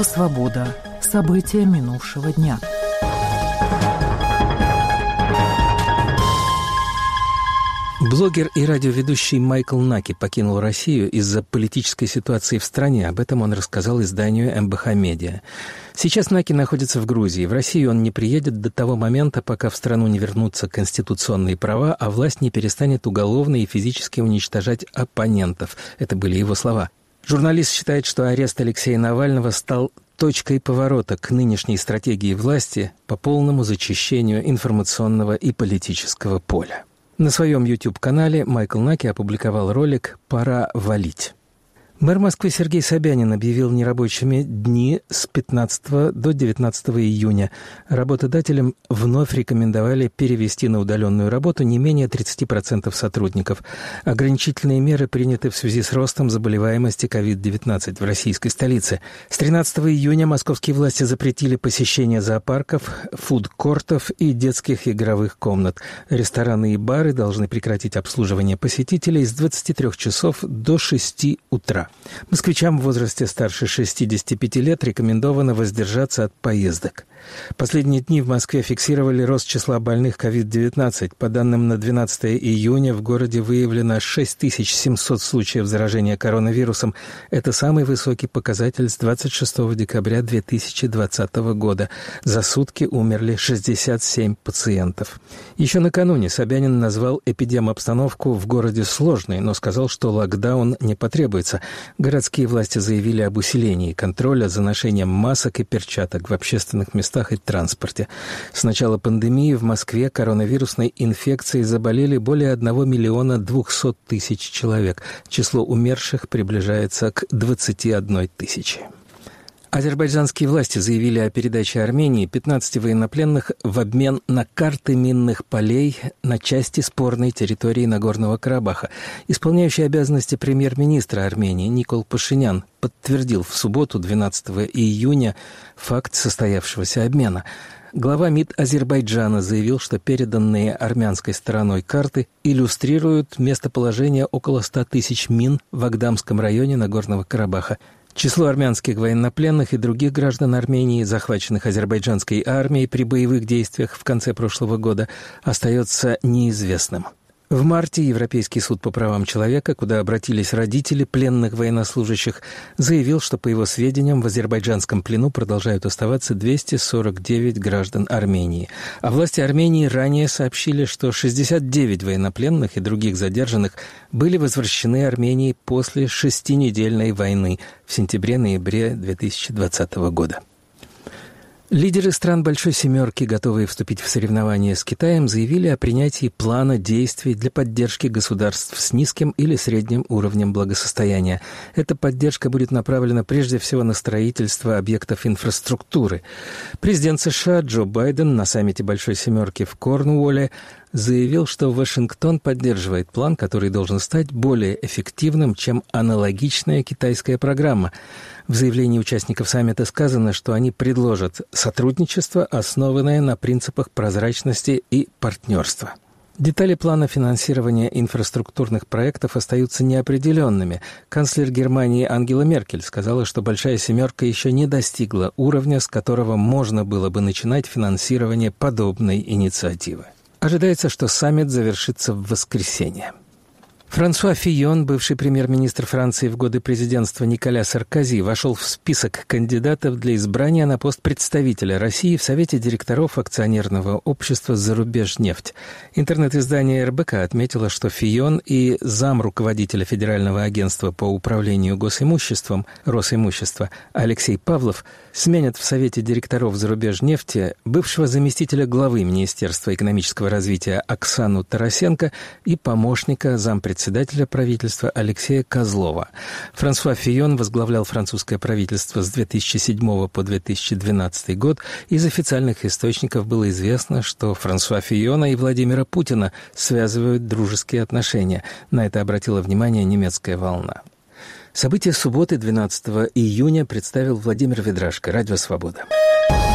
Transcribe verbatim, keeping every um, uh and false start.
Радио «Свобода». События минувшего дня. Блогер и радиоведущий Майкл Наки покинул Россию из-за политической ситуации в стране. Об этом он рассказал изданию эм бэ ха Медиа. Сейчас Наки находится в Грузии. В Россию он не приедет до того момента, пока в страну не вернутся конституционные права, а власть не перестанет уголовно и физически уничтожать оппонентов. Это были его слова. Журналист считает, что арест Алексея Навального стал точкой поворота к нынешней стратегии власти по полному зачищению информационного и политического поля. На своем YouTube-канале Майкл Наки опубликовал ролик «Пора валить». Мэр Москвы Сергей Собянин объявил нерабочими дни с пятнадцатого до девятнадцатого июня. Работодателям вновь рекомендовали перевести на удаленную работу не менее тридцать процентов сотрудников. Ограничительные меры приняты в связи с ростом заболеваемости ковид девятнадцать в российской столице. С тринадцатого июня московские власти запретили посещение зоопарков, фудкортов и детских игровых комнат. Рестораны и бары должны прекратить обслуживание посетителей с двадцати трёх часов до шести утра. Москвичам в возрасте старше шестидесяти пяти лет рекомендовано воздержаться от поездок. Последние дни в Москве фиксировали рост числа больных ковид девятнадцать. По данным на двенадцатого июня в городе выявлено шесть тысяч семьсот случаев заражения коронавирусом. Это самый высокий показатель с двадцать шестого декабря две тысячи двадцатого года. За сутки умерли шестьдесят семь пациентов. Еще накануне Собянин назвал эпидемобстановку в городе сложной, но сказал, что локдаун не потребуется. Городские власти заявили об усилении контроля за ношением масок и перчаток в общественных местах и транспорте. С начала пандемии в Москве коронавирусной инфекцией заболели более одного миллиона двухсот тысяч человек. Число умерших приближается к двадцати одной тысяче. Азербайджанские власти заявили о передаче Армении пятнадцати военнопленных в обмен на карты минных полей на части спорной территории Нагорного Карабаха. Исполняющий обязанности премьер-министра Армении Никол Пашинян подтвердил в субботу, двенадцатого июня, факт состоявшегося обмена. Глава МИД Азербайджана заявил, что переданные армянской стороной карты иллюстрируют местоположение около ста тысяч мин в Агдамском районе Нагорного Карабаха. Число армянских военнопленных и других граждан Армении, захваченных азербайджанской армией при боевых действиях в конце прошлого года, остается неизвестным. В марте Европейский суд по правам человека, куда обратились родители пленных военнослужащих, заявил, что, по его сведениям, в азербайджанском плену продолжают оставаться двести сорок девять граждан Армении. А власти Армении ранее сообщили, что шестьдесят девять военнопленных и других задержанных были возвращены Армении после шестинедельной войны в сентябре-ноябре две тысячи двадцатого года. Лидеры стран «Большой семерки», готовые вступить в соревнования с Китаем, заявили о принятии плана действий для поддержки государств с низким или средним уровнем благосостояния. Эта поддержка будет направлена прежде всего на строительство объектов инфраструктуры. Президент США Джо Байден на саммите «Большой семерки» в Корнуолле заявил, что Вашингтон поддерживает план, который должен стать более эффективным, чем аналогичная китайская программа. В заявлении участников саммита сказано, что они предложат сотрудничество, основанное на принципах прозрачности и партнерства. Детали плана финансирования инфраструктурных проектов остаются неопределенными. Канцлер Германии Ангела Меркель сказала, что «Большая семерка» еще не достигла уровня, с которого можно было бы начинать финансирование подобной инициативы. Ожидается, что саммит завершится в воскресенье. Франсуа Фийон, бывший премьер-министр Франции в годы президентства Николя Саркози, вошел в список кандидатов для избрания на пост представителя России в Совете директоров акционерного общества «Зарубежнефть». Интернет-издание эр бэ ка отметило, что Фийон и замруководителя Федерального агентства по управлению госимуществом Росимущество Алексей Павлов сменят в Совете директоров «Зарубежнефти» бывшего заместителя главы Министерства экономического развития Оксану Тарасенко и помощника зампредседателя председателя правительства Алексея Козлова. Франсуа Фийон возглавлял французское правительство с две тысячи седьмого по две тысячи двенадцатый год. Из официальных источников было известно, что Франсуа Фийона и Владимира Путина связывают дружеские отношения. На это обратила внимание немецкая волна. События субботы, двенадцатого июня, представил Владимир Ведрашко. Радио «Свобода».